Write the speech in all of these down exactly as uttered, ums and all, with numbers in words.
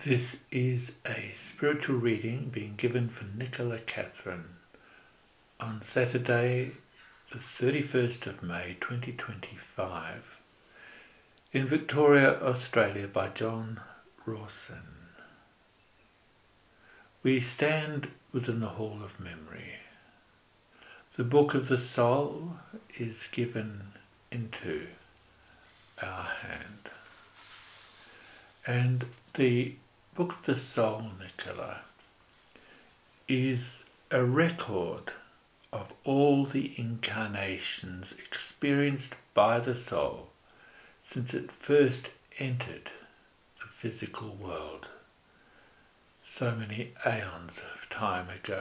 This is a spiritual reading being given for Nicola Catherine on Saturday the thirty-first of May twenty twenty-five in Victoria, Australia by John Rawson. We stand within the Hall of Memory. The Book of the Soul is given into our hand. And the Book of the Soul, Nicola, is a record of all the incarnations experienced by the soul since it first entered the physical world, so many aeons of time ago.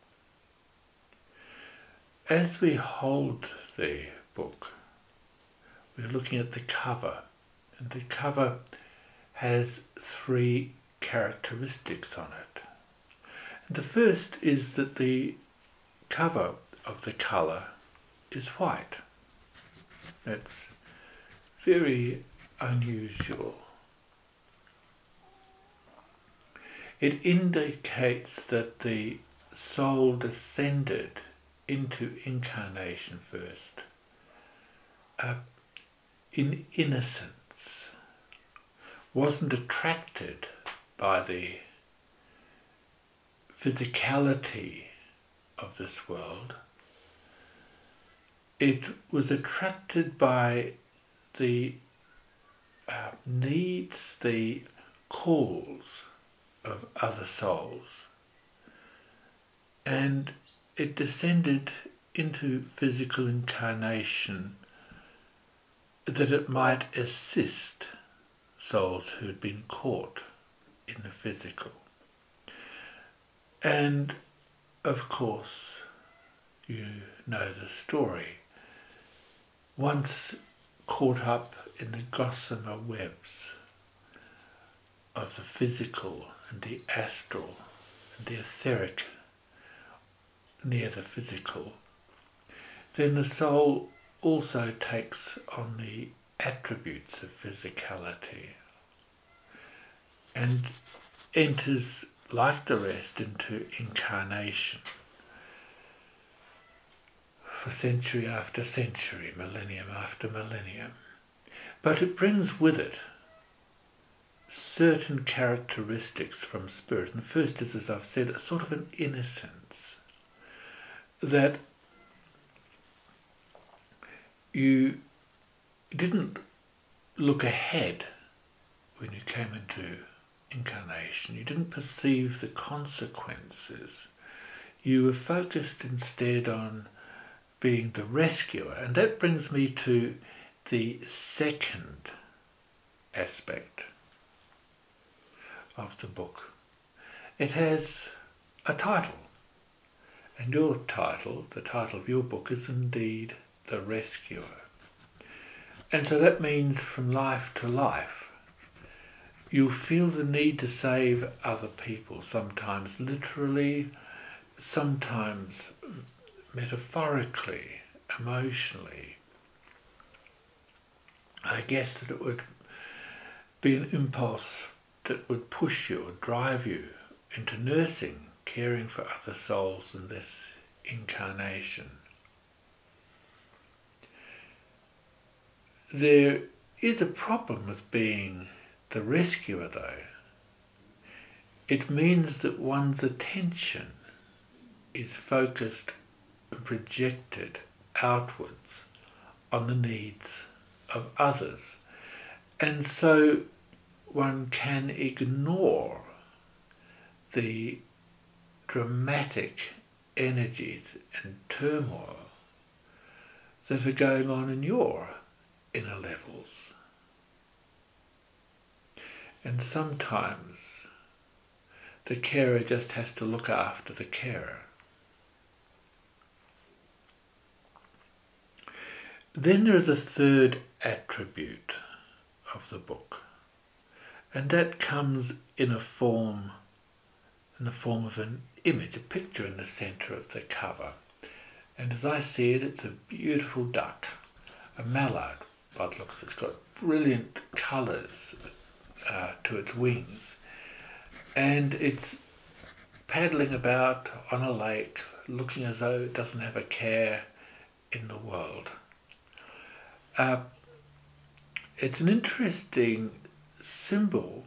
As we hold the book, we're looking at the cover, and the cover has three characteristics on it. And the first is that the cover of the colour is white. That's very unusual. It indicates that the soul descended into incarnation first uh, in innocence, wasn't attracted by the physicality of this world. It was attracted by the uh, needs, the calls of other souls, and it descended into physical incarnation that it might assist souls who had been caught in the physical. And of course, you know the story. Once caught up in the gossamer webs of the physical and the astral and the etheric near the physical, then the soul also takes on the attributes of physicality and enters, like the rest, into incarnation for century after century, millennium after millennium. But it brings with it certain characteristics from spirit. And the first is, as I've said, a sort of an innocence, that you didn't look ahead when you came into incarnation. You didn't perceive the consequences. You were focused instead on being the rescuer. And that brings me to the second aspect of the book. It has a title, and your title, the title of your book, is indeed The Rescuer. And so that means from life to life, you'll feel the need to save other people, sometimes literally, sometimes metaphorically, emotionally. I guess that it would be an impulse that would push you or drive you into nursing, caring for other souls in this incarnation. There is a problem with being the rescuer, though. It means that one's attention is focused and projected outwards on the needs of others. And so one can ignore the dramatic energies and turmoil that are going on in your inner levels. And sometimes the carer just has to look after the carer. Then there is a third attribute of the book, and that comes in a form, in the form of an image, a picture in the centre of the cover. And as I see it, it's a beautiful duck, a mallard by the looks of it. It's got brilliant colours uh, to its wings, and it's paddling about on a lake, looking as though it doesn't have a care in the world. Uh, it's an interesting symbol.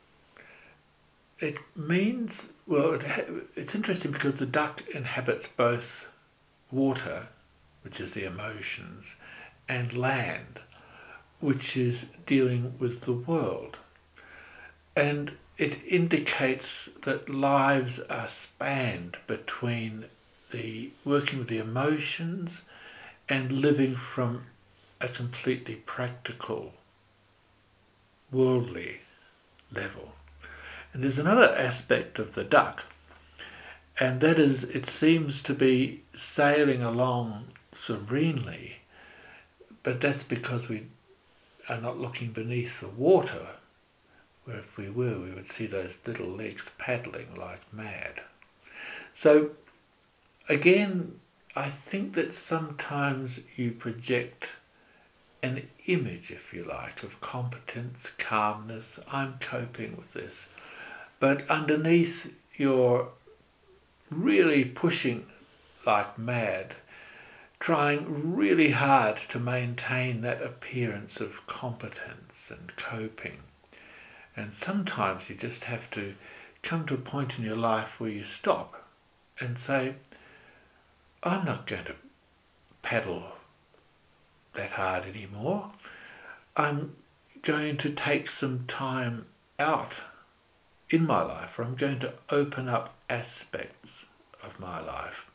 It means, well, it ha- it's interesting because the duck inhabits both water, which is the emotions, and land, which is dealing with the world. And it indicates that lives are spanned between the working with the emotions and living from a completely practical, worldly level. And there's another aspect of the duck, and that is it seems to be sailing along serenely, but that's because we are not looking beneath the water, where if we were, we would see those little legs paddling like mad. So again, I think that sometimes you project an image, if you like, of competence, calmness, I'm coping with this. But underneath you're really pushing like mad, trying really hard to maintain that appearance of competence and coping. And sometimes you just have to come to a point in your life where you stop and say, I'm not going to paddle that hard anymore. I'm going to take some time out in my life, or I'm going to open up aspects of my life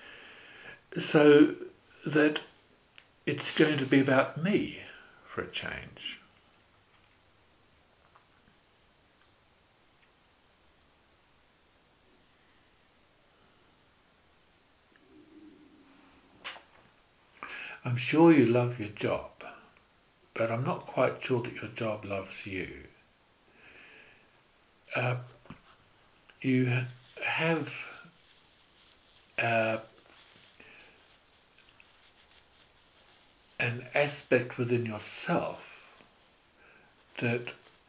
so that it's going to be about me for a change. I'm sure you love your job, but I'm not quite sure that your job loves you. Uh, you have uh, an aspect within yourself that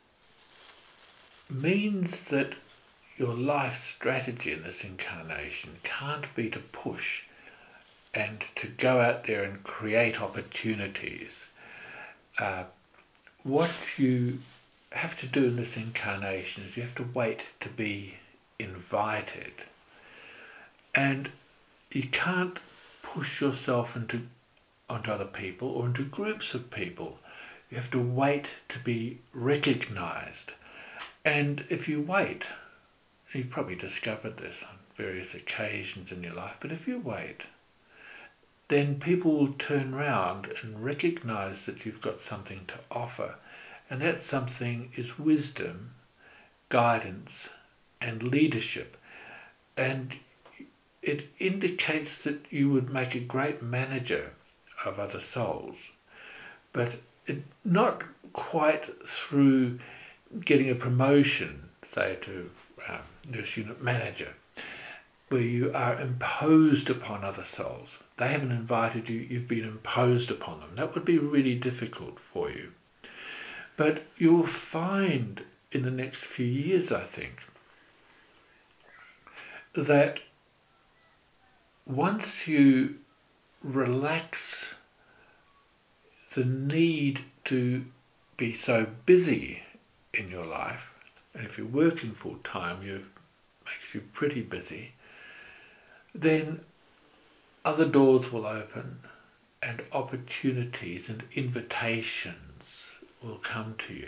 means that your life strategy in this incarnation can't be to push and to go out there and create opportunities. Uh, what you have to do in this incarnation is you have to wait to be invited. And you can't push yourself into onto other people or into groups of people. You have to wait to be recognized. And if you wait, you've probably discovered this on various occasions in your life, but if you wait, then people will turn around and recognize that you've got something to offer. And that something is wisdom, guidance, and leadership. And it indicates that you would make a great manager of other souls, but it, not quite through getting a promotion, say to um, nurse unit manager, where you are imposed upon other souls. They haven't invited you, you've been imposed upon them. That would be really difficult for you. But you'll find in the next few years, I think, that once you relax the need to be so busy in your life, and if you're working full time, it makes you pretty busy, then other doors will open and opportunities and invitations will come to you.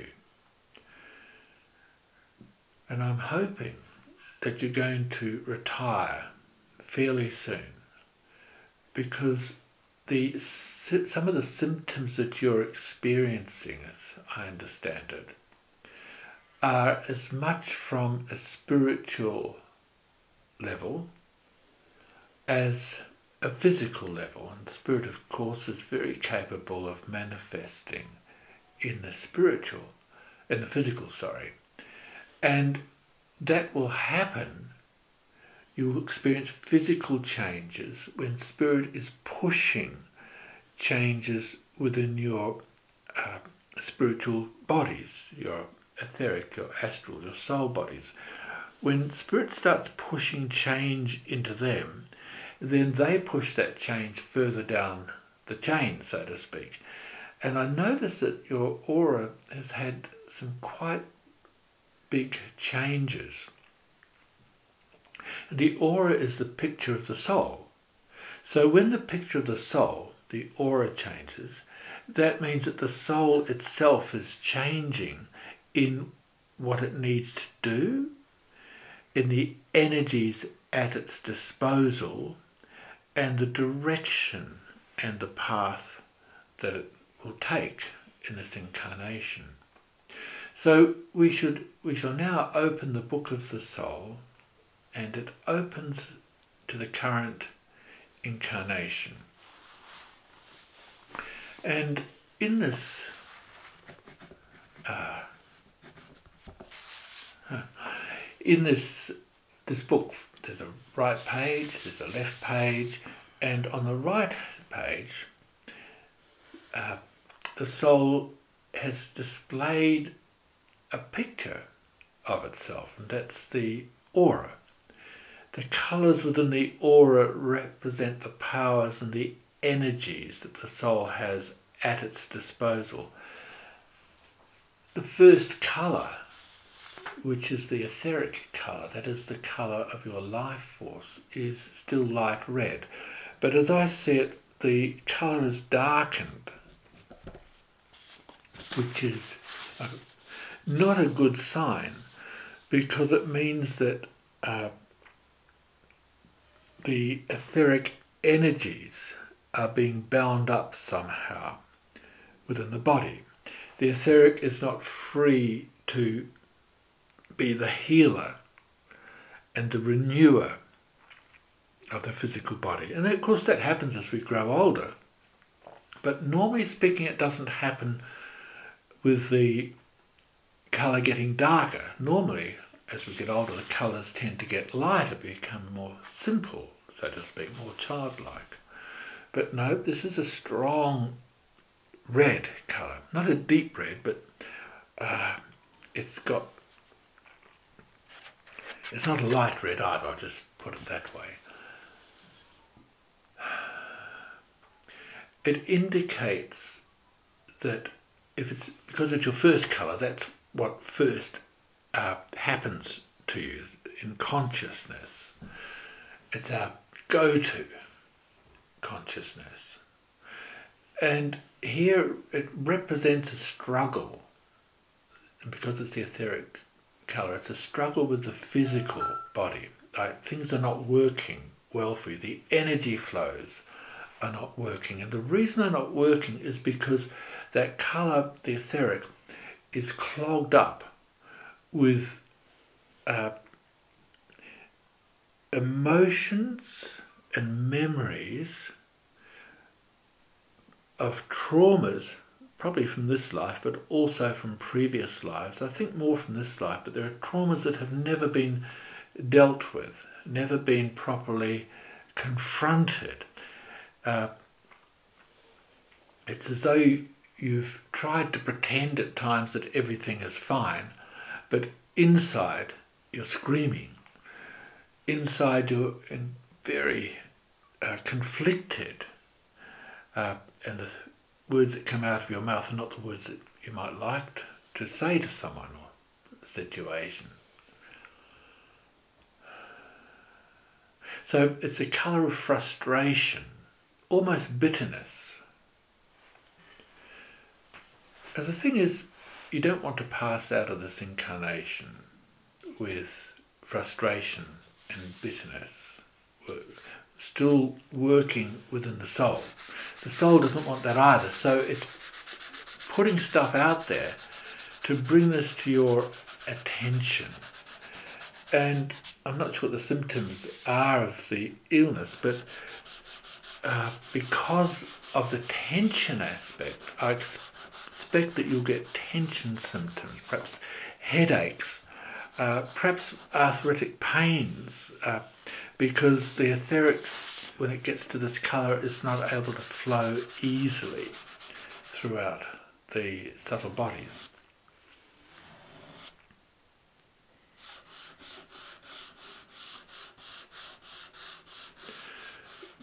And I'm hoping that you're going to retire fairly soon, because the some of the symptoms that you're experiencing, as I understand it, are as much from a spiritual level as a physical level. And the spirit, of course, is very capable of manifesting in the spiritual, in the physical, sorry. And that will happen. You will experience physical changes when spirit is pushing changes within your uh, spiritual bodies, your etheric, your astral, your soul bodies, when spirit starts pushing change into them, then they push that change further down the chain, so to speak. And I notice that your aura has had some quite big changes. The aura is the picture of the soul. So when the picture of the soul, the aura, changes, that means that the soul itself is changing in what it needs to do, in the energies at its disposal, and the direction and the path that it will take in this incarnation. So we should we shall now open the book of the soul, and it opens to the current incarnation. And in this uh, in this this book, there's a right page, there's a left page, and on the right page, uh, the soul has displayed a picture of itself, and that's the aura. The colours within the aura represent the powers and the energies that the soul has at its disposal. The first colour, which is the etheric colour, that is the colour of your life force, is still light red. But as I see it, the colour is darkened, which is a, not a good sign, because it means that uh, the etheric energies are being bound up somehow within the body. The etheric is not free to be the healer and the renewer of the physical body. And of course that happens as we grow older. But normally speaking, it doesn't happen with the colour getting darker. Normally, as we get older, the colours tend to get lighter, become more simple, so to speak, more childlike. But no, this is a strong red colour. Not a deep red, but uh, it's got, it's not a light red either, I'll just put it that way. It indicates that if it's, because it's your first colour, that's what first uh, happens to you in consciousness. It's our go-to consciousness. And here it represents a struggle, and because it's the etheric colour, it's a struggle with the physical body. Like, things are not working well for you. The energy flows are not working. And the reason they're not working is because that colour, the etheric, is clogged up with uh, emotions and memories of traumas, probably from this life, but also from previous lives. I think more from this life, but there are traumas that have never been dealt with, never been properly confronted. Uh, it's as though you've tried to pretend at times that everything is fine, but inside you're screaming. Inside you're in very uh, conflicted, uh, and the words that come out of your mouth are not the words that you might like to say to someone or a situation. So it's a colour of frustration, almost bitterness. And the thing is, you don't want to pass out of this incarnation with frustration and bitterness, still working within the soul. The soul doesn't want that either, so it's putting stuff out there to bring this to your attention. And I'm not sure what the symptoms are of the illness, but uh, because of the tension aspect, I expect that you'll get tension symptoms, perhaps headaches, uh, perhaps arthritic pains, uh, because the etheric, when it gets to this colour, is not able to flow easily throughout the subtle bodies.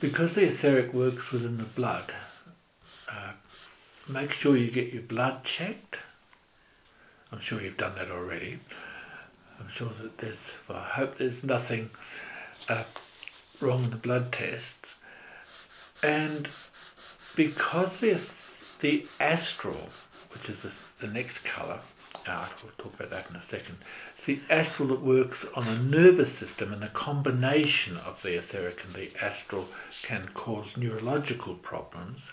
because the etheric works within the blood, uh, make sure you get your blood checked. I'm sure you've done that already. I'm sure that there's, well, I hope there's nothing uh, wrong with the blood tests. And because the, the astral, which is the, the next colour, uh, we'll talk about that in a second, it's the astral that works on the nervous system, and the combination of the etheric and the astral can cause neurological problems.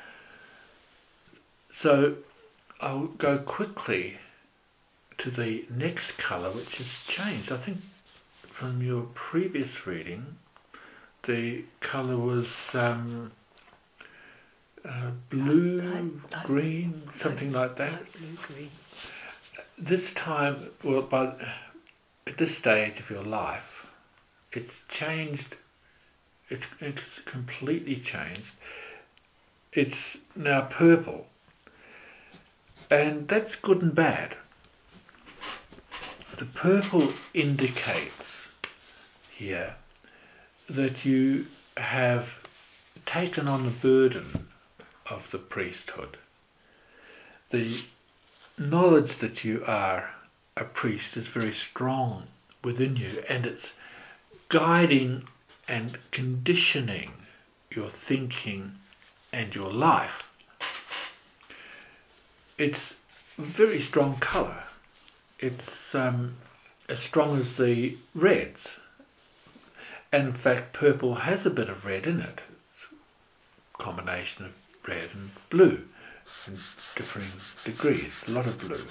So I'll go quickly to the next colour, which has changed. I think from your previous reading, the colour was um, uh, blue, light, light, green, light, something light, like that. Light blue, green. This time, well, by, at this stage of your life, it's changed. It's, it's completely changed. It's now purple. And that's good and bad. The purple indicates here that you have taken on the burden of the priesthood. The knowledge that you are a priest is very strong within you, and it's guiding and conditioning your thinking and your life. It's a very strong colour. It's um, as strong as the reds. And in fact, purple has a bit of red in it. It's a combination of red and blue in differing degrees. A lot of blue.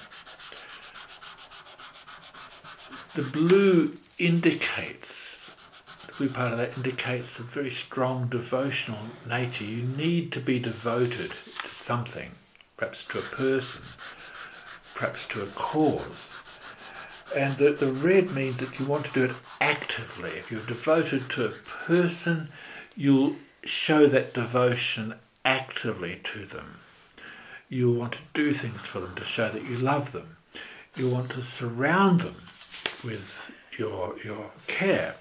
The blue indicates, the blue part of that indicates a very strong devotional nature. You need to be devoted to something, perhaps to a person, perhaps to a cause. And the, the red means that you want to do it actively. If you're devoted to a person, you'll show that devotion actively to them. You'll want to do things for them to show that you love them. You want to surround them with your, your care.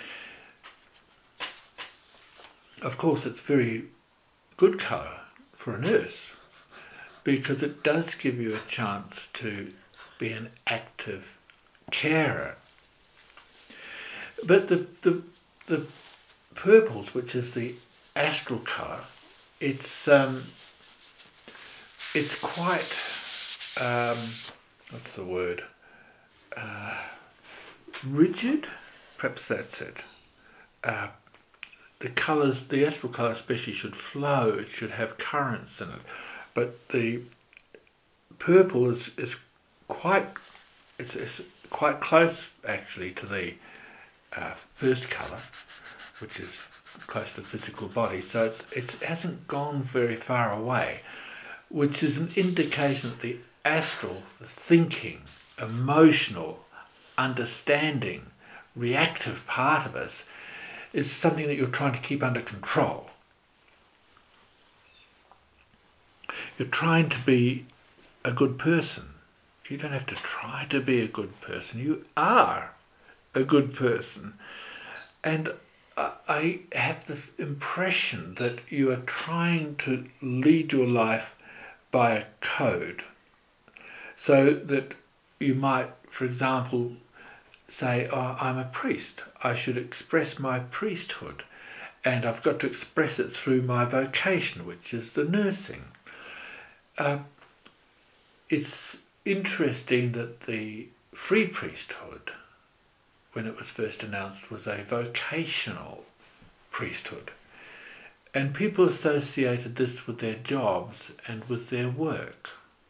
Of course, it's very good colour for a nurse, because it does give you a chance to be an active carer. But the, the the purples, which is the astral colour, it's um, it's quite um, what's the word? Uh, rigid, perhaps that's it. Uh, the colours, the astral colour especially, should flow. It should have currents in it. But the purple is is quite it's, it's quite close actually to the uh, first colour, which is close to the physical body. So it's, it's, it hasn't gone very far away, which is an indication that the astral, the thinking, emotional, understanding, reactive part of us is something that you're trying to keep under control. You're trying to be a good person. You don't have to try to be a good person. You are a good person. And I have the impression that you are trying to lead your life by a code. So that you might, for example, say, oh, I'm a priest. I should express my priesthood. And I've got to express it through my vocation, which is the nursing. Uh, it's interesting that the free priesthood, when it was first announced, was a vocational priesthood. And people associated this with their jobs and with their work.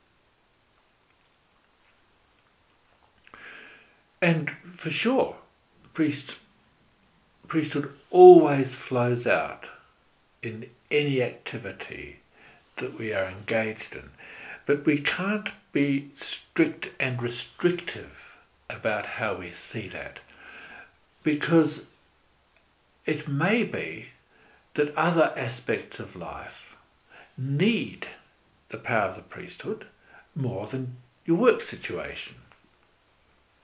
And for sure, priest, priesthood always flows out in any activity that we are engaged in. But we can't be strict and restrictive about how we see that, because it may be that other aspects of life need the power of the priesthood more than your work situation.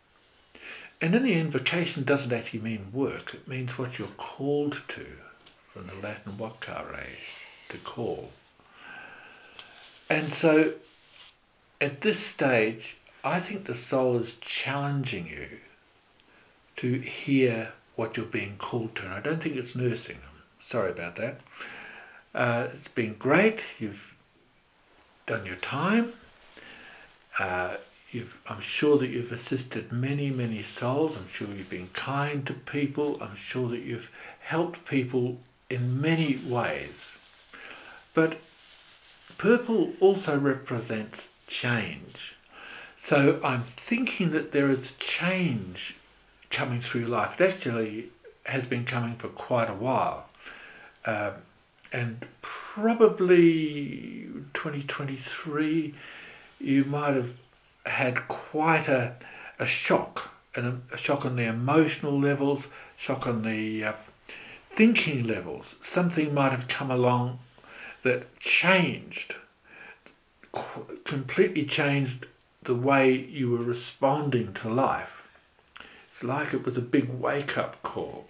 And in the end, vocation doesn't actually mean work. It means what you're called to. from the Latin vocare, to call. And so at this stage, I think the soul is challenging you to hear what you're being called to. And I don't think it's nursing. I'm sorry about that. Uh, it's been great. You've done your time. Uh, you've, I'm sure that you've assisted many, many souls. I'm sure you've been kind to people. I'm sure that you've helped people in many ways. But purple also represents change. So I'm thinking that there is change coming through life. It actually has been coming for quite a while. Um, and probably twenty twenty-three, you might have had quite a, a shock, and a, a shock on the emotional levels, shock on the uh, thinking levels. Something might have come along that changed, qu- completely changed the way you were responding to life. It's like it was a big wake-up call.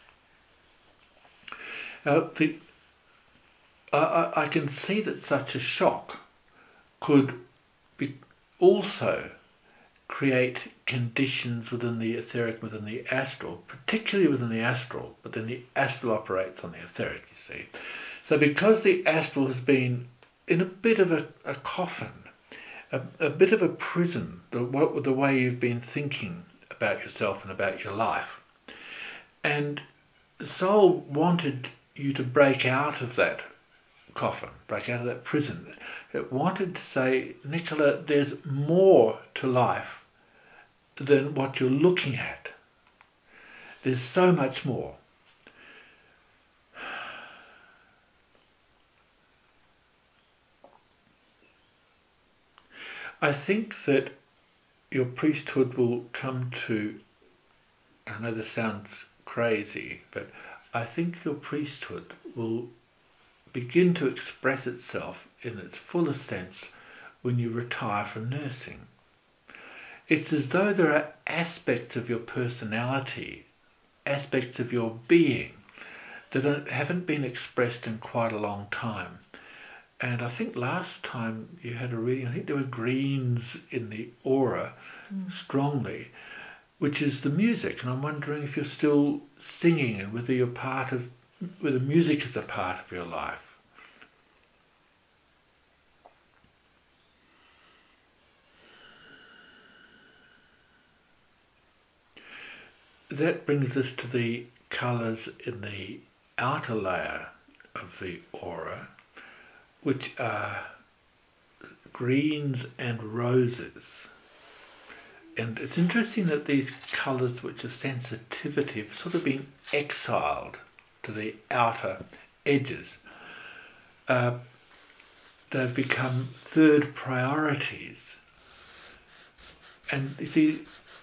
Uh, the, I, I can see that such a shock could be also create conditions within the etheric, within the astral, particularly within the astral, but then the astral operates on the etheric, you see. So because the astral has been in a bit of a, a coffin, a, a bit of a prison, the, the way you've been thinking about yourself and about your life, and the soul wanted you to break out of that coffin, break out of that prison. It wanted to say, Nicola, there's more to life than what you're looking at. There's so much more. I think that your priesthood will come to, I know this sounds crazy, but I think your priesthood will begin to express itself in its fullest sense when you retire from nursing. It's as though there are aspects of your personality, aspects of your being that haven't been expressed in quite a long time. And I think last time you had a reading, I think there were greens in the aura mm. strongly, which is the music. And I'm wondering if you're still singing and whether you're part of, whether music is a part of your life. That brings us to the colours in the outer layer of the aura, which are greens and roses. And it's interesting that these colours, which are sensitivity, have sort of been exiled to the outer edges. Uh, they've become third priorities. And you see,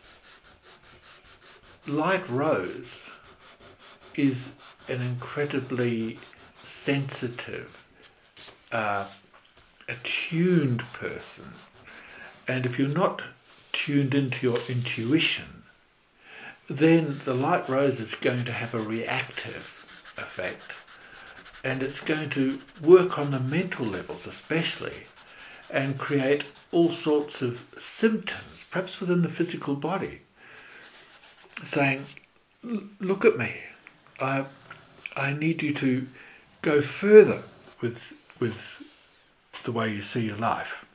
light rose is an incredibly sensitive, uh, attuned person. And if you're not tuned into your intuition, then the light rose is going to have a reactive effect, and it's going to work on the mental levels especially, and create all sorts of symptoms, perhaps within the physical body, saying, look at me, I I need you to go further with with the way you see your life.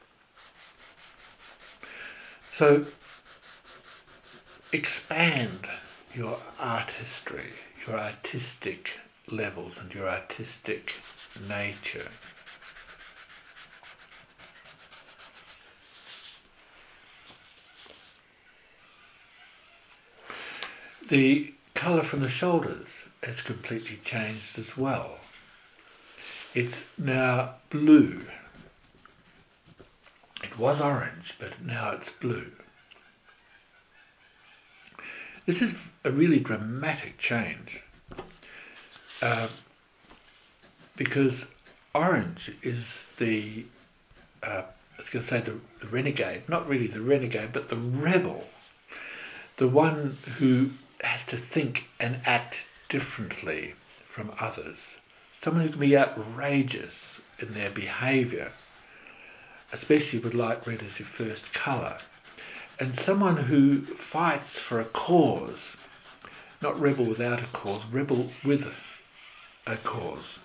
So expand your artistry, your artistic levels and your artistic nature. The colour from the shoulders has completely changed as well. It's now blue. It was orange, but now it's blue. This is a really dramatic change, uh, because orange is the, uh, I was going to say the, the renegade, not really the renegade, but the rebel, the one who has to think and act differently from others. Someone who can be outrageous in their behaviour, especially with light red as your first colour. And someone who fights for a cause, not rebel without a cause, rebel with a cause.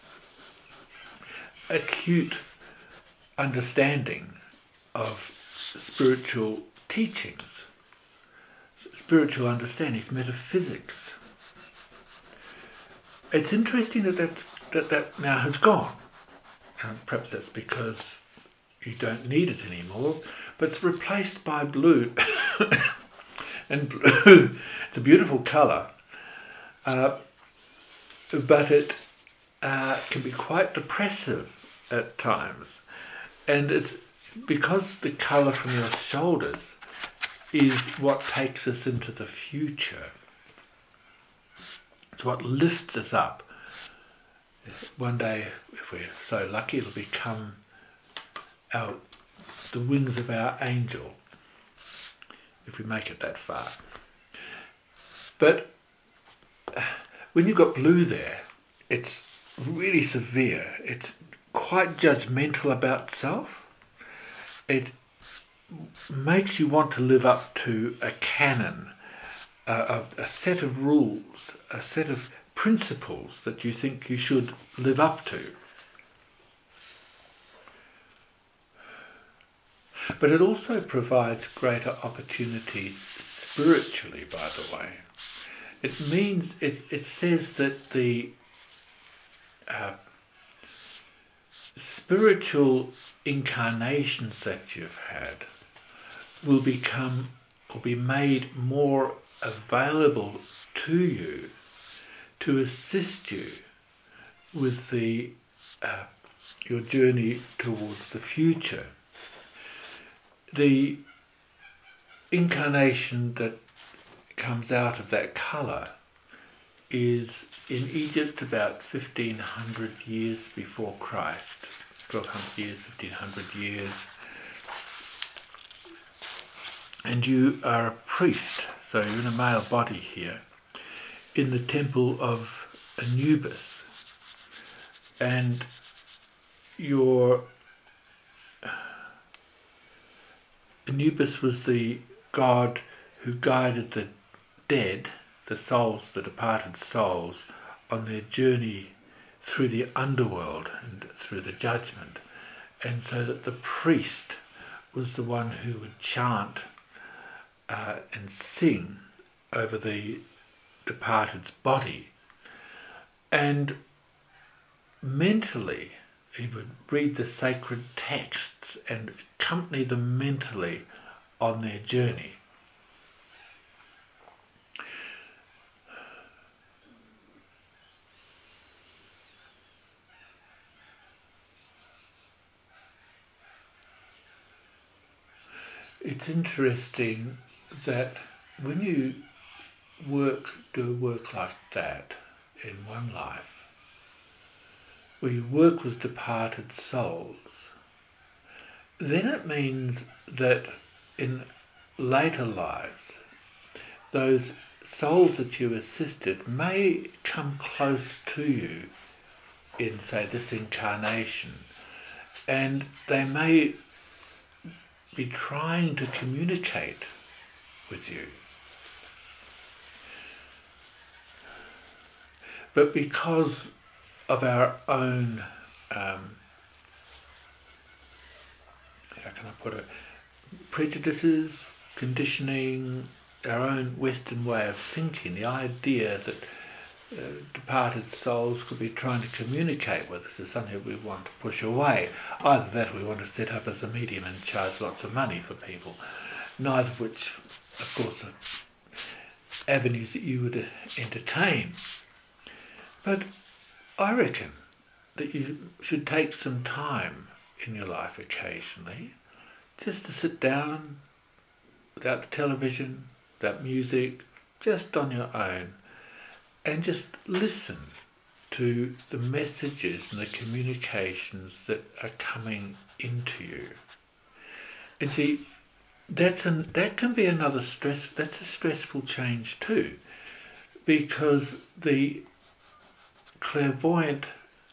Acute understanding of spiritual teachings, spiritual understandings, metaphysics. It's interesting that that's, that, that now has gone. And perhaps that's because you don't need it anymore, but it's replaced by blue. And blue, it's a beautiful colour, uh, but it uh, can be quite depressive at times. And it's because the colour from your shoulders is what takes us into the future. It's what lifts us up. One day, if we're so lucky, it'll become our the wings of our angel, if we make it that far. But when you've got blue there, it's really severe. It's quite judgmental about self. It makes you want to live up to a canon, a, a, a set of rules, a set of principles that you think you should live up to. But it also provides greater opportunities spiritually, by the way. It means, it, it says that the uh, spiritual incarnations that you've had will become, or be made more available to you to assist you with the uh, your journey towards the future. The incarnation that comes out of that colour is in Egypt about fifteen hundred years before Christ, twelve hundred years, fifteen hundred years. And you are a priest, so you're in a male body here, in the temple of Anubis. And your Anubis was the god who guided the dead, the souls, the departed souls, on their journey through the underworld and through the judgment. And so that the priest was the one who would chant uh, and sing over the departed's body. And mentally, he would read the sacred texts and accompany them mentally on their journey. It's interesting that when you work, do work like that in one life, where you work with departed souls, then it means that in later lives, those souls that you assisted may come close to you in, say, this incarnation, and they may be trying to communicate with you. But because of our own, um, how can I put it, prejudices, conditioning, our own Western way of thinking, the idea that uh, departed souls could be trying to communicate with us is something we want to push away. Either that or we want to set up as a medium and charge lots of money for people, neither of which, of course, are avenues that you would entertain. But I reckon that you should take some time in your life occasionally just to sit down without the television, without music, just on your own, and just listen to the messages and the communications that are coming into you. And see, that's an, that can be another stress, that's a stressful change too, because the clairvoyant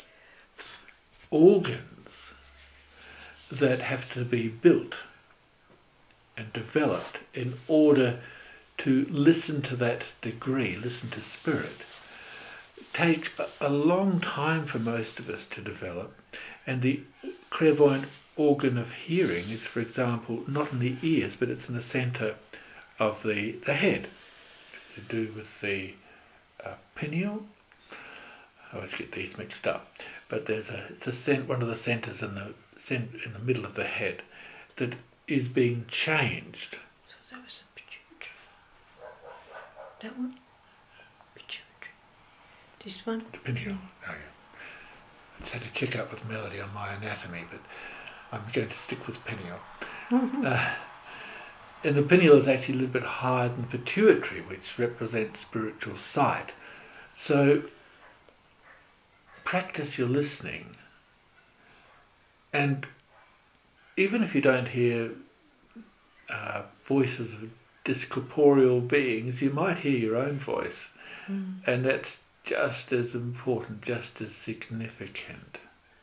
organs that have to be built and developed in order to listen to that degree, listen to spirit. Take a long time for most of us to develop, and the clairvoyant organ of hearing is, for example, not in the ears, but it's in the centre of the, the head. It's to do with the uh, pineal. I always get these mixed up, but there's a it's a cent, one of the centres in the cent, in the middle of the head that is being changed. So that was a pituitary. That one? Pituitary. This one? The pineal. Oh, yeah. I just had to check out with Melody on my anatomy, but I'm going to stick with pineal. Mm-hmm. Uh, and the pineal is actually a little bit higher than pituitary, which represents spiritual sight. So practice your listening, and even if you don't hear uh, voices of discorporeal beings, you might hear your own voice, Mm. and that's just as important, just as significant.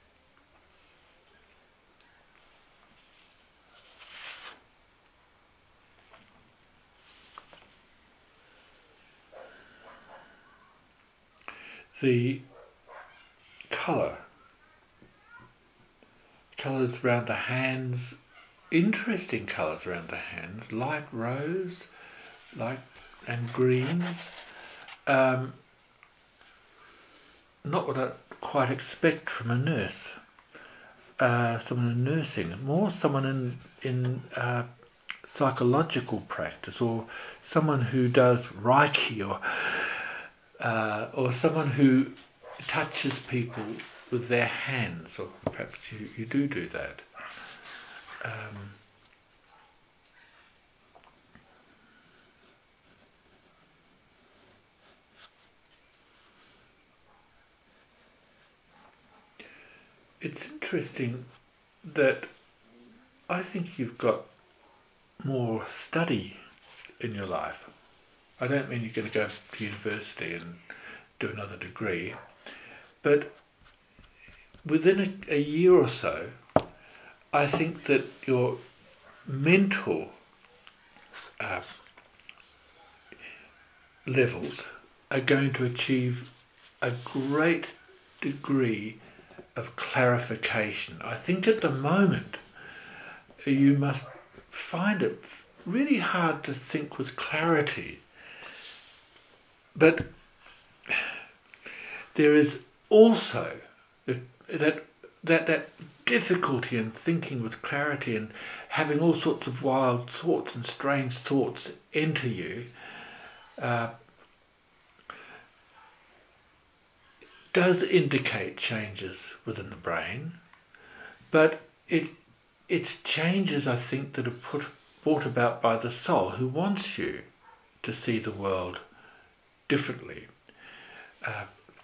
The colour, colours around the hands, interesting colours around the hands, light rose, light and greens. Um, not what I quite expect from a nurse, uh, someone in nursing, more someone in in uh, psychological practice, or someone who does Reiki, or uh, or someone who touches people with their hands, or perhaps you, you do do that. Um, it's interesting that I think you've got more study in your life. I don't mean you're going to go to university and do another degree, but within a, a year or so, I think that your mental uh, levels are going to achieve a great degree of clarification. I think at the moment you must find it really hard to think with clarity, but there is also that that that difficulty in thinking with clarity and having all sorts of wild thoughts and strange thoughts enter you uh, does indicate changes within the brain, but it it's changes, I think, that are put brought about by the soul, who wants you to see the world differently. Uh,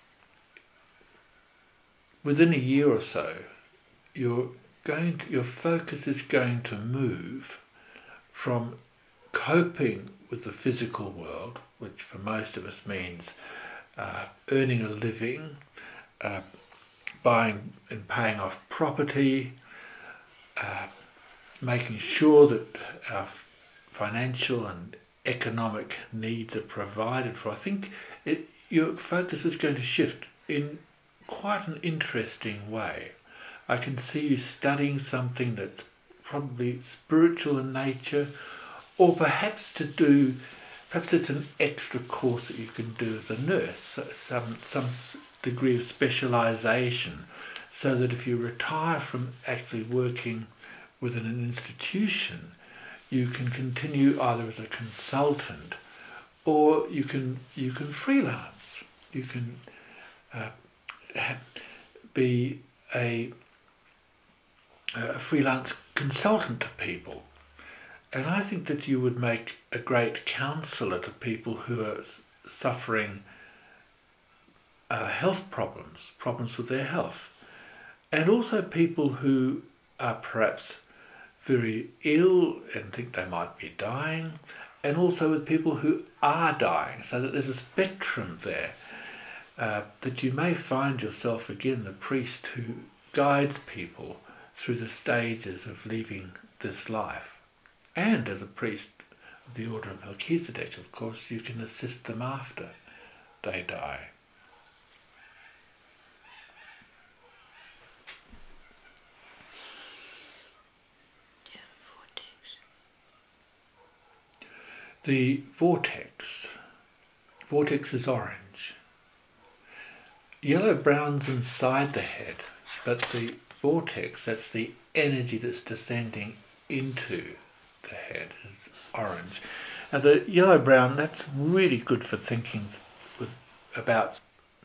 within a year or so, you're going to, your focus is going to move from coping with the physical world, which for most of us means uh, earning a living, uh, buying and paying off property, uh, making sure that our financial and economic needs are provided for. I think it, your focus is going to shift in quite an interesting way. I can see you studying something that's probably spiritual in nature, or perhaps to do, perhaps it's an extra course that you can do as a nurse, some some degree of specialisation, so that if you retire from actually working within an institution, you can continue either as a consultant, or you can you can freelance. You can uh, be a, a freelance consultant to people. And I think that you would make a great counsellor to people who are suffering uh, health problems, problems with their health. And also people who are perhaps very ill and think they might be dying. And also with people who are dying, so that there's a spectrum there. uh, that you may find yourself again the priest who guides people through the stages of leaving this life. And as a priest of the Order of Melchizedek, of course, you can assist them after they die. The vortex. Vortex is orange. Yellow-brown's inside the head, but the vortex, that's the energy that's descending into the head, is orange. And the yellow-brown, that's really good for thinking with, about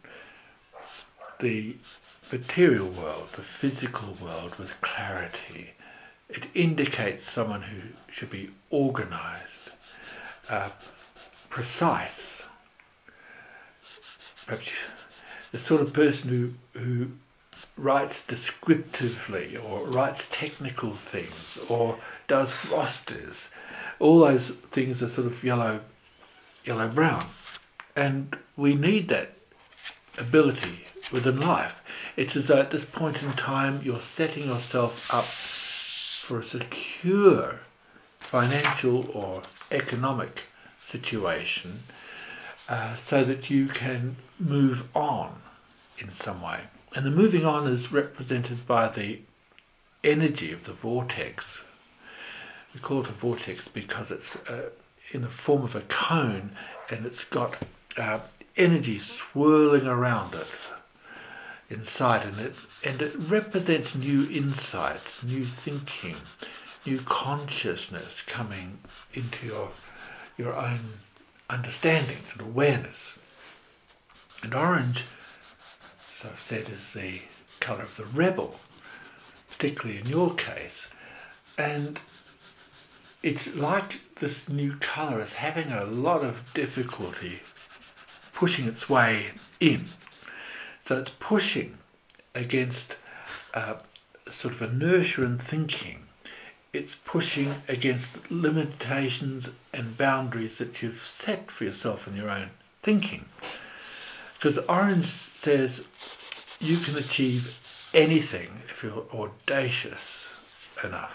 the material world, the physical world with clarity. It indicates someone who should be organized, uh, precise, perhaps the sort of person who, who writes descriptively or writes technical things or does rosters. All those things are sort of yellow, yellow-brown. And we need that ability within life. It's as though at this point in time you're setting yourself up for a secure financial or economic situation uh, so that you can move on in some way. And the moving on is represented by the energy of the vortex. We call it a vortex because it's uh, in the form of a cone, and it's got uh, energy swirling around it inside, and it and it represents new insights, new thinking, new consciousness coming into your your own understanding and awareness. And orange, as I've said, is the colour of the rebel, particularly in your case. And it's like this new colour is having a lot of difficulty pushing its way in. So it's pushing against uh, sort of inertia and thinking. It's pushing against limitations and boundaries that you've set for yourself in your own thinking. Because orange says you can achieve anything if you're audacious enough.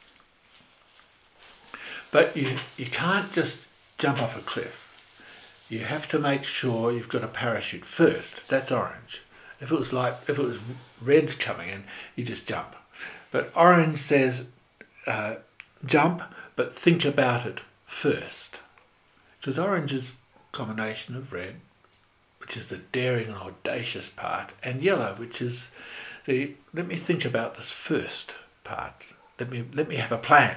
But you, you can't just jump off a cliff. You have to make sure you've got a parachute first. That's orange. If it was like, if it was red's coming in, you just jump. But orange says uh, jump, but think about it first. Because orange is a combination of red, which is the daring and audacious part, and yellow, which is the let me think about this first part. Let me let me have a plan.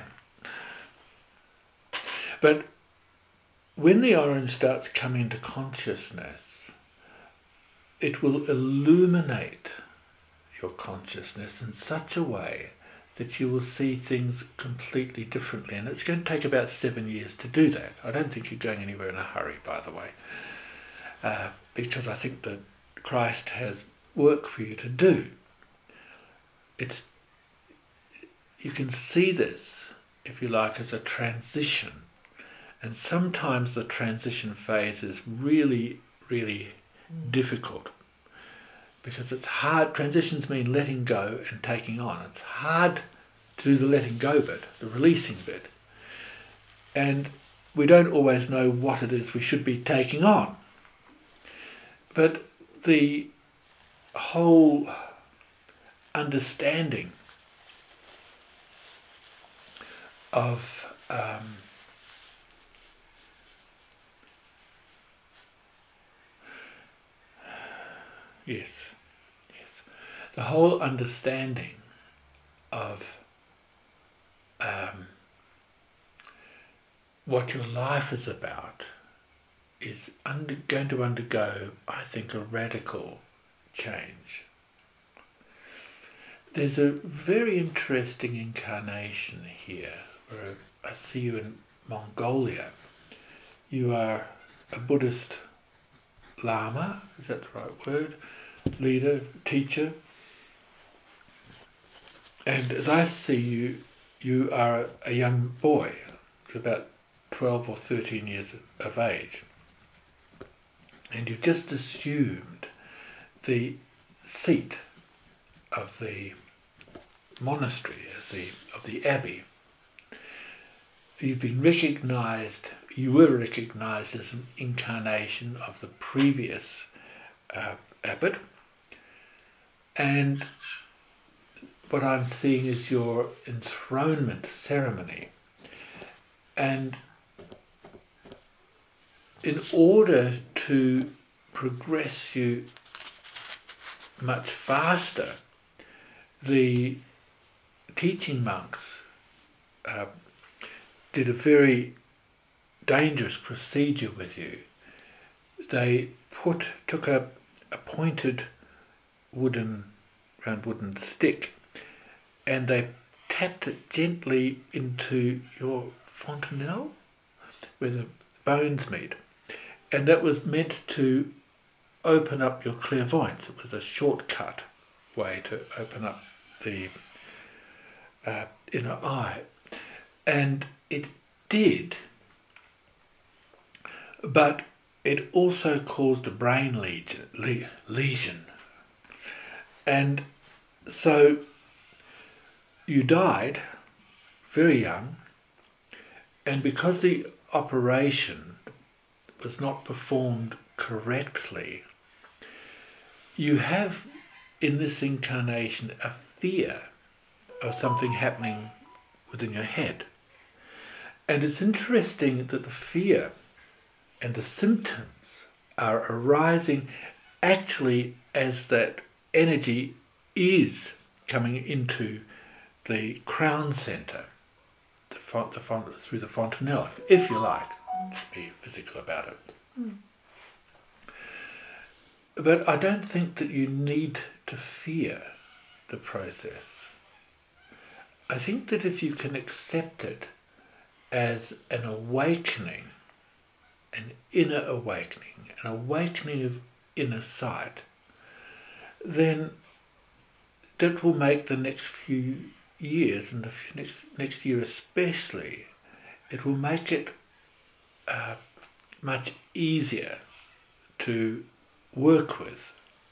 But when the orange starts coming into consciousness, it will illuminate your consciousness in such a way that you will see things completely differently. And it's going to take about seven years to do that. I don't think you're going anywhere in a hurry, by the way, uh, because I think that Christ has work for you to do. It's you can see this, if you like, as a transition. And sometimes the transition phase is really, really mm. difficult because it's hard. Transitions mean letting go and taking on. It's hard to do the letting go bit, the releasing bit. And we don't always know what it is we should be taking on. But the whole understanding of um, Yes, yes. The whole understanding of um, what your life is about is under, going to undergo, I think, a radical change. There's a very interesting incarnation here where I see you in Mongolia. You are a Buddhist Lama, is that the right word? Leader, teacher. And as I see you, you are a young boy, about twelve or thirteen years of age. and you've just assumed the seat of the monastery, as the of the abbey. You've been recognised, you were recognised as an incarnation of the previous uh, abbot, and what I'm seeing is your enthronement ceremony. And in order to progress you much faster, the teaching monks uh, did a very dangerous procedure with you. They put took a, a pointed wooden round wooden stick, and they tapped it gently into your fontanelle where the bones meet, and that was meant to open up your clairvoyance. It was a shortcut way to open up the uh, inner eye, and it did, but it also caused a brain lesion, le lesion. And so you died very young, and because the operation was not performed correctly, you have in this incarnation a fear of something happening within your head. And it's interesting that the fear and the symptoms are arising actually as that energy is coming into the crown centre, the font, the font, through the fontanelle, if you like, to be physical about it. Mm. But I don't think that you need to fear the process. I think that if you can accept it as an awakening, an inner awakening, an awakening of inner sight, then that will make the next few years, and the next next year especially, it will make it uh, much easier to work with.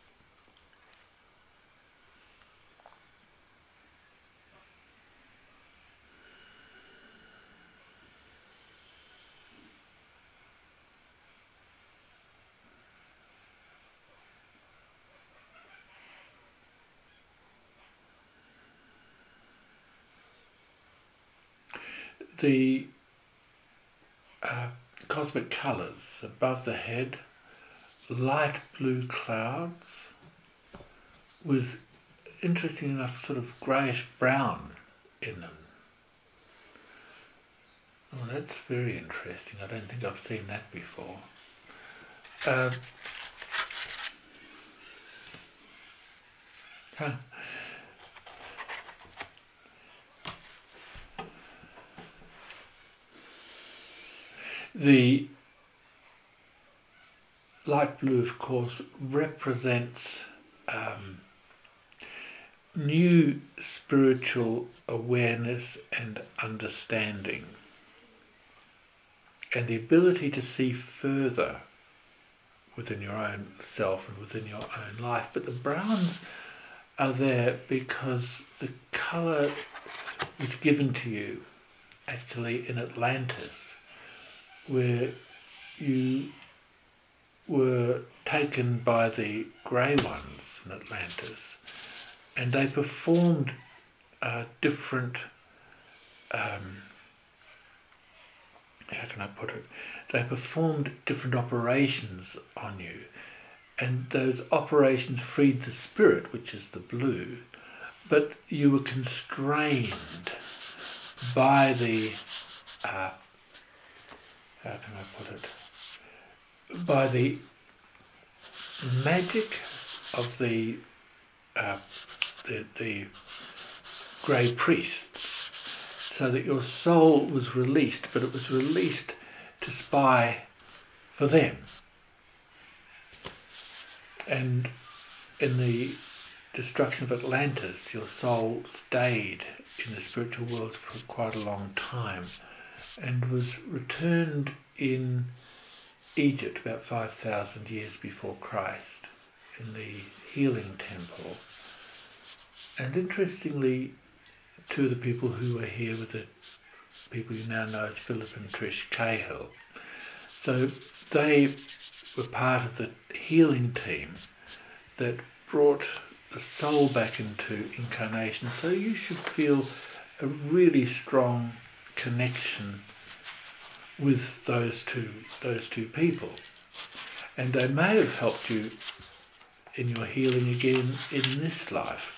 The uh, cosmic colours above the head, light blue clouds with, interesting enough, sort of greyish brown in them. Oh, that's very interesting. I don't think I've seen that before. Uh, huh. The light blue, of course, represents um, new spiritual awareness and understanding, and the ability to see further within your own self and within your own life. But the browns are there because the colour was given to you actually in Atlantis, where you were taken by the grey ones in Atlantis, and they performed uh, different, um, how can I put it, they performed different operations on you, and those operations freed the spirit, which is the blue, but you were constrained by the, uh, how can I put it, by the magic of the uh, the, the grey priests, so that your soul was released, but it was released to spy for them. And in the destruction of Atlantis, your soul stayed in the spiritual world for quite a long time and was returned in Egypt about five thousand years before Christ in the healing temple. And interestingly, two of the people who were here were the people you now know as Philip and Trish Cahill. So they were part of the healing team that brought the soul back into incarnation. So you should feel a really strong connection with those two those two people. And they may have helped you in your healing again in this life.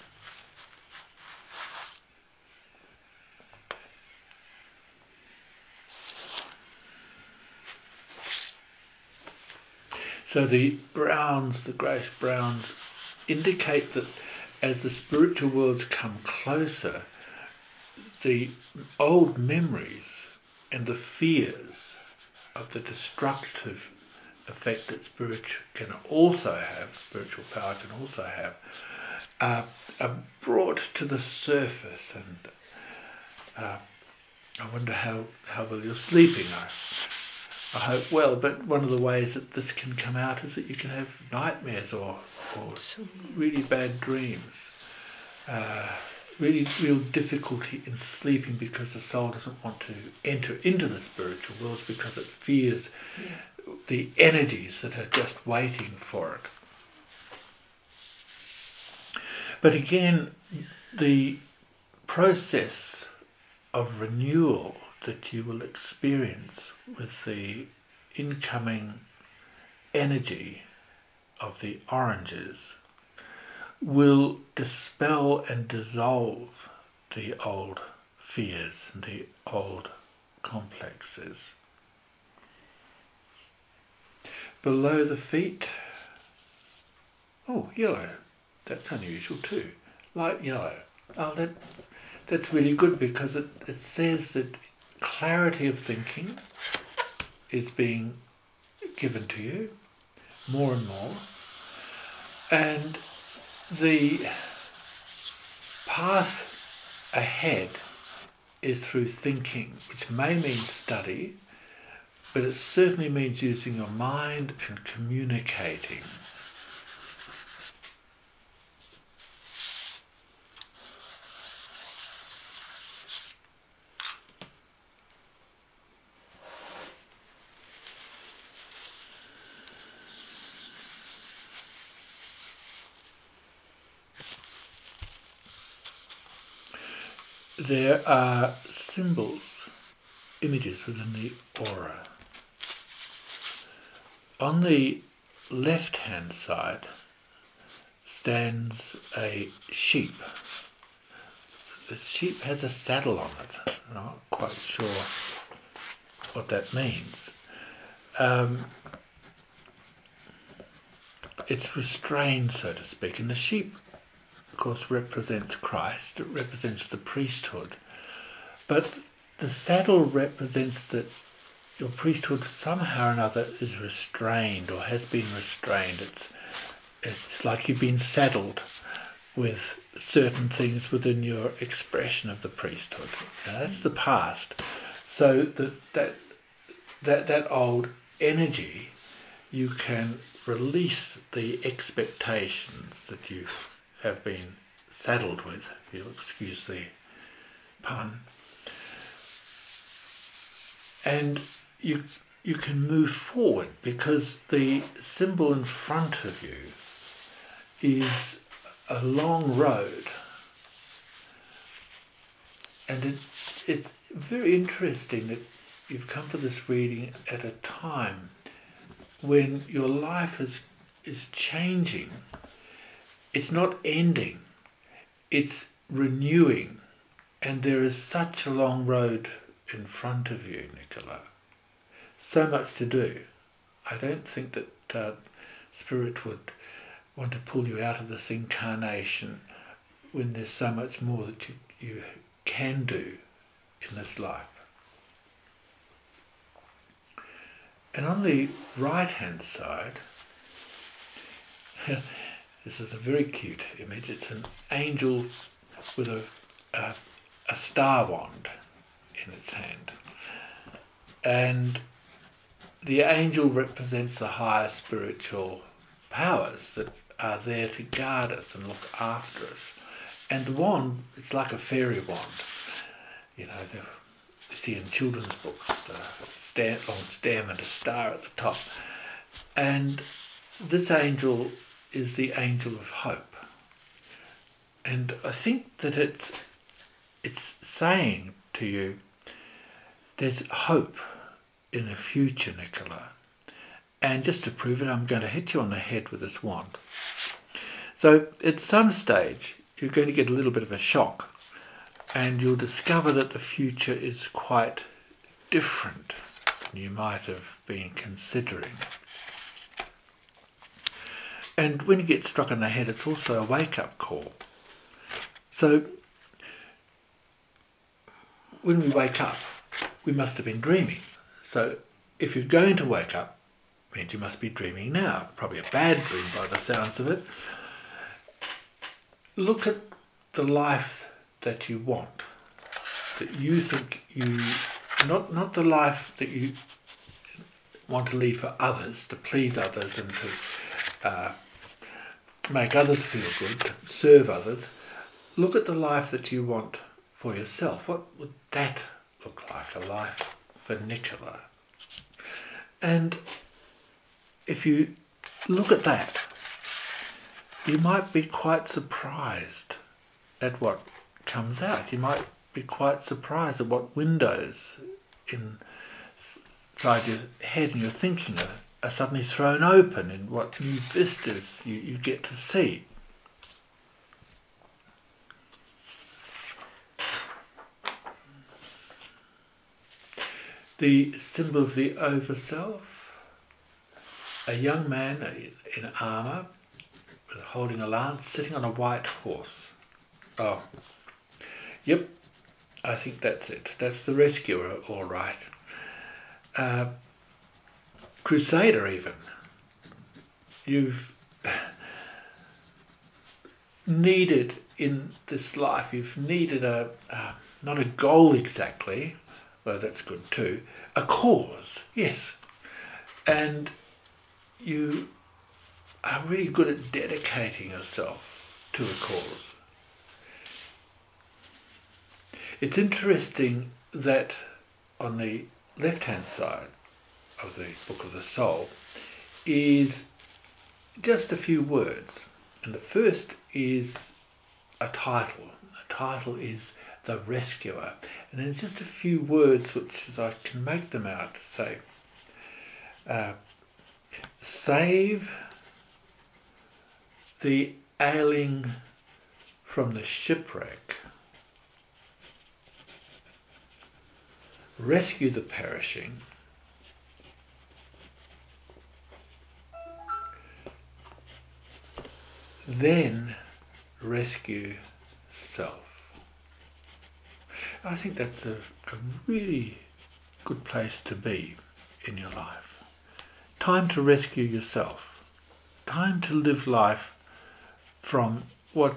So the browns, the greyish browns, indicate that as the spiritual worlds come closer, the old memories and the fears of the destructive effect that spirit can also have, spiritual power can also have, uh, are brought to the surface. And uh, I wonder how, how well you're sleeping. I, I hope well, but one of the ways that this can come out is that you can have nightmares or, or really bad dreams. Uh, really real difficulty in sleeping because the soul doesn't want to enter into the spiritual worlds because it fears yeah. the energies that are just waiting for it. But again, the process of renewal that you will experience with the incoming energy of the oranges will dispel and dissolve the old fears and the old complexes. Below the feet, oh, yellow. That's unusual too. Light yellow. Oh, that that's really good because it, it says that clarity of thinking is being given to you more and more. And the path ahead is through thinking, which may mean study, but it certainly means using your mind and communicating. There are symbols, images within the aura. On the left-hand side stands a sheep. The sheep has a saddle on it. I'm not quite sure what that means. Um, it's restrained, so to speak, and the sheep, of course, represents Christ. It represents the priesthood. But the saddle represents that your priesthood somehow or another is restrained or has been restrained. It's it's like you've been saddled with certain things within your expression of the priesthood. Now that's the past. So that that that that old energy, you can release the expectations that you have been saddled with, if you'll excuse the pun. And you you can move forward because the symbol in front of you is a long road. And it, it's very interesting that you've come to this reading at a time when your life is is changing. It's not ending, it's renewing. And there is such a long road in front of you, Nicola. So much to do. I don't think that uh, Spirit would want to pull you out of this incarnation when there's so much more that you, you can do in this life. And on the right-hand side, this is a very cute image. It's an angel with a, a, a star wand in its hand. And the angel represents the higher spiritual powers that are there to guard us and look after us. And the wand, it's like a fairy wand. You know, the, you see in children's books, the stem, long stem and a star at the top. And this angel is the angel of hope. And I think that it's it's saying to you, there's hope in the future, Nicola. And just to prove it, I'm going to hit you on the head with this wand. So at some stage, you're going to get a little bit of a shock, and you'll discover that the future is quite different than you might have been considering. And when you get struck on the head, it's also a wake-up call. So when we wake up, we must have been dreaming. So if you're going to wake up, it means you must be dreaming now. Probably a bad dream by the sounds of it. Look at the life that you want, that you think you, not not the life that you want to lead for others, to please others and to uh, make others feel good, to serve others. Look at the life that you want for yourself. What would that look like, a life for Nicola? And if you look at that, you might be quite surprised at what comes out. You might be quite surprised at what windows inside your head and your thinking are, are suddenly thrown open, and what new vistas you, you get to see. The symbol of the overself, a young man in armour, holding a lance, sitting on a white horse. Oh, yep, I think that's it. That's the rescuer, all right. Uh, Crusader, even. You've needed in this life, you've needed a, uh, not a goal exactly, though that's good too, a cause, yes. And you are really good at dedicating yourself to a cause. It's interesting that on the left-hand side of the Book of the Soul is just a few words. And the first is a title. The title is The Rescuer. And then just a few words which, as I can make them out, say, uh, save the ailing from the shipwreck, rescue the perishing, then rescue self. I think that's a, a really good place to be in your life. Time to rescue yourself. Time to live life from what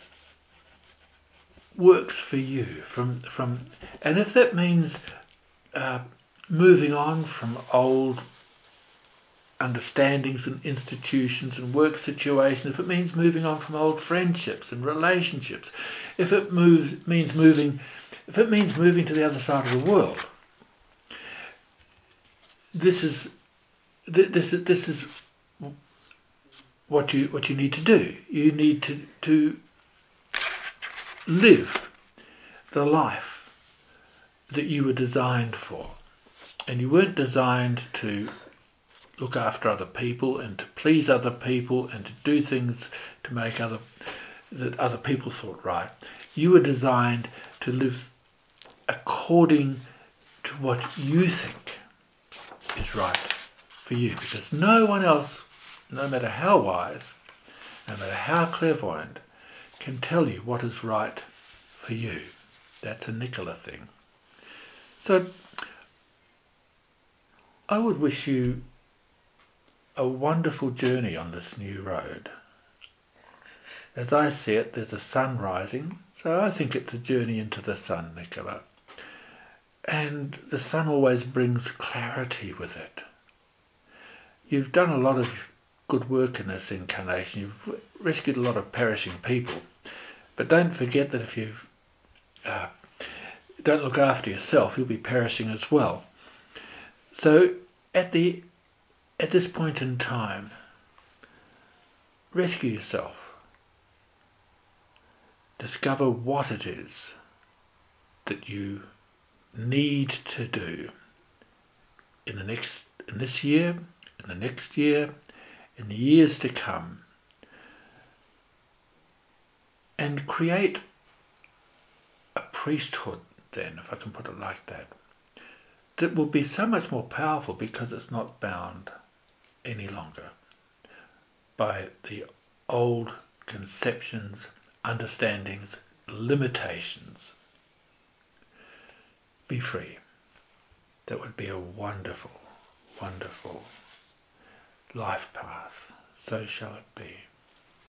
works for you. From from, and if that means uh, moving on from old understandings and institutions and work situations, if it means moving on from old friendships and relationships, if it moves means moving, if it means moving to the other side of the world, this is this is this is what you what you need to do. You need to to live the life that you were designed for, and you weren't designed to look after other people and to please other people and to do things to make other that other people thought right. You were designed to live according to what you think is right for you, because no one else, no matter how wise, no matter how clairvoyant, can tell you what is right for you. That's a Nicola thing. So I would wish you a wonderful journey on this new road. As I see it, there's a sun rising, so I think it's a journey into the sun, Nicola. And the sun always brings clarity with it. you've done a lot of good work in this incarnation. You've rescued a lot of perishing people. But don't forget that if you uh, don't look after yourself, you'll be perishing as well. So at the at this point in time, rescue yourself. Discover what it is that you need to do in the next in this year, in the next year, in the years to come, and create a priesthood then, if I can put it like that, that will be so much more powerful because it's not bound any longer by the old conceptions, understandings, limitations. Be free. That would be a wonderful, wonderful life path. So shall it be.